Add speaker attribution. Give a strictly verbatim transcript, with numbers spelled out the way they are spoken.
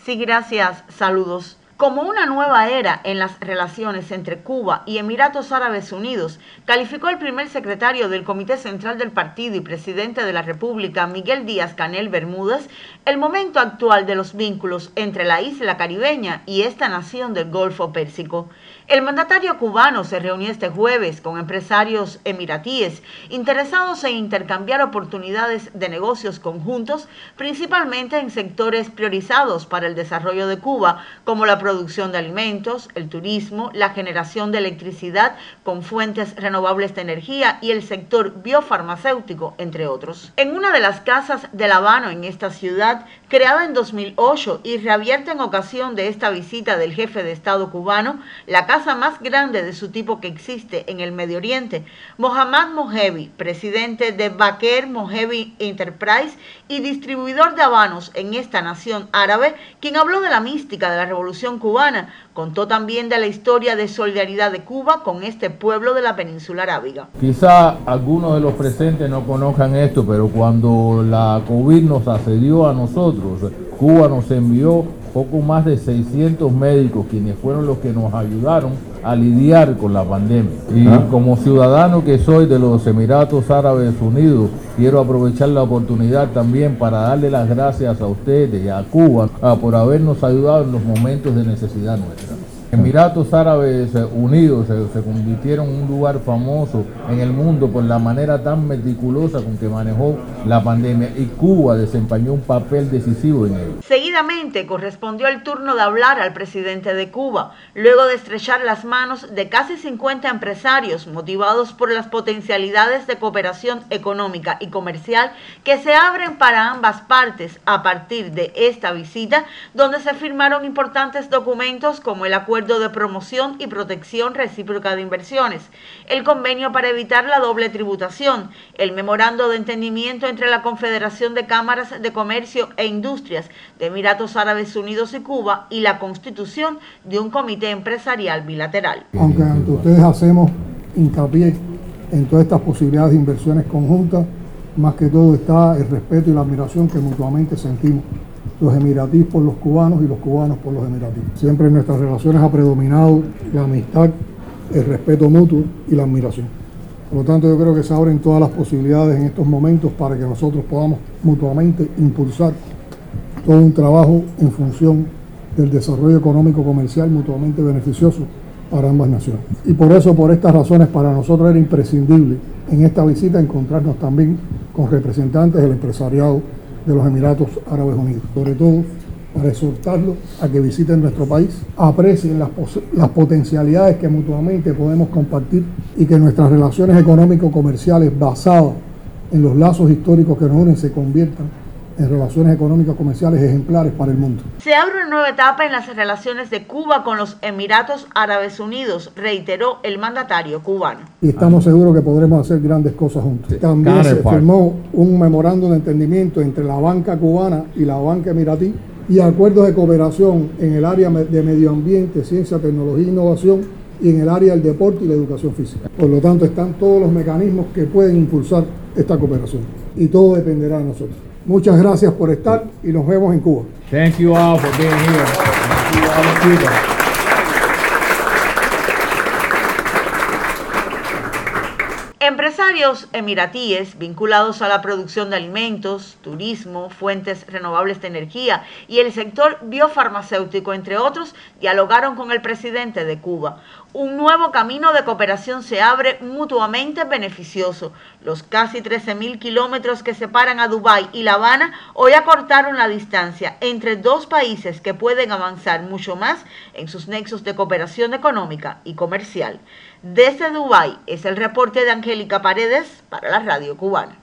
Speaker 1: Sí, gracias. Saludos. Como una nueva era en las relaciones entre Cuba y Emiratos Árabes Unidos, calificó el primer secretario del Comité Central del Partido y presidente de la República, Miguel Díaz-Canel Bermúdez, el momento actual de los vínculos entre la isla caribeña y esta nación del Golfo Pérsico. El mandatario cubano se reunió este jueves con empresarios emiratíes interesados en intercambiar oportunidades de negocios conjuntos, principalmente en sectores priorizados para el desarrollo de Cuba, como la producción de alimentos, el turismo, la generación de electricidad con fuentes renovables de energía y el sector biofarmacéutico, entre otros. En una de las casas de La Habana en esta ciudad, creada en dos mil ocho y reabierta en ocasión de esta visita del jefe de Estado cubano, la casa más grande de su tipo que existe en el Medio Oriente, Mohammad Mohebi, presidente de Baker Mohebi Enterprise y distribuidor de habanos en esta nación árabe, quien habló de la mística de la Revolución Cubana, contó también de la historia de solidaridad de Cuba con este pueblo de la península arábiga.
Speaker 2: Quizá algunos de los presentes no conozcan esto, pero cuando la COVID nos asedió a nosotros, Cuba nos envió poco más de seiscientos médicos, quienes fueron los que nos ayudaron a lidiar con la pandemia. Y ¿Ah? como ciudadano que soy de los Emiratos Árabes Unidos, quiero aprovechar la oportunidad también para darle las gracias a ustedes y a Cuba a, por habernos ayudado en los momentos de necesidad nuestra. Emiratos Árabes Unidos se, se convirtieron en un lugar famoso en el mundo por la manera tan meticulosa con que manejó la pandemia, y Cuba desempeñó un papel decisivo en ello.
Speaker 1: Seguidamente correspondió el turno de hablar al presidente de Cuba, luego de estrechar las manos de casi cincuenta empresarios motivados por las potencialidades de cooperación económica y comercial que se abren para ambas partes a partir de esta visita, donde se firmaron importantes documentos como el acuerdo de promoción y protección recíproca de inversiones, el convenio para evitar la doble tributación, el memorando de entendimiento entre la Confederación de Cámaras de Comercio e Industrias de Emiratos Árabes Unidos y Cuba y la constitución de un comité empresarial bilateral.
Speaker 3: Aunque ante ustedes hacemos hincapié en todas estas posibilidades de inversiones conjuntas, más que todo está el respeto y la admiración que mutuamente sentimos los emiratíes por los cubanos y los cubanos por los emiratíes. Siempre en nuestras relaciones ha predominado la amistad, el respeto mutuo y la admiración. Por lo tanto, yo creo que se abren todas las posibilidades en estos momentos para que nosotros podamos mutuamente impulsar todo un trabajo en función del desarrollo económico comercial mutuamente beneficioso para ambas naciones. Y por eso, por estas razones, para nosotros era imprescindible en esta visita encontrarnos también con representantes del empresariado de los Emiratos Árabes Unidos, sobre todo para exhortarlos a que visiten nuestro país, aprecien las, las potencialidades que mutuamente podemos compartir y que nuestras relaciones económico-comerciales basadas en los lazos históricos que nos unen se conviertan en relaciones económicas comerciales ejemplares para el mundo.
Speaker 1: Se abre una nueva etapa en las relaciones de Cuba con los Emiratos Árabes Unidos, reiteró el mandatario cubano.
Speaker 3: Y estamos seguros que podremos hacer grandes cosas juntos. También se firmó un memorándum de entendimiento entre la banca cubana y la banca emiratí y acuerdos de cooperación en el área de medio ambiente, ciencia, tecnología e innovación y en el área del deporte y la educación física. Por lo tanto, están todos los mecanismos que pueden impulsar esta cooperación y todo dependerá de nosotros. Muchas gracias por estar y nos vemos en Cuba.
Speaker 2: Thank you all for being here. Thank you all for Cuba.
Speaker 1: Empresarios emiratíes vinculados a la producción de alimentos, turismo, fuentes renovables de energía y el sector biofarmacéutico, entre otros, dialogaron con el presidente de Cuba. Un nuevo camino de cooperación se abre mutuamente beneficioso. Los casi trece mil kilómetros que separan a Dubái y La Habana hoy acortaron la distancia entre dos países que pueden avanzar mucho más en sus nexos de cooperación económica y comercial. Desde Dubái es el reporte de Angélica Paredes para la Radio Cubana.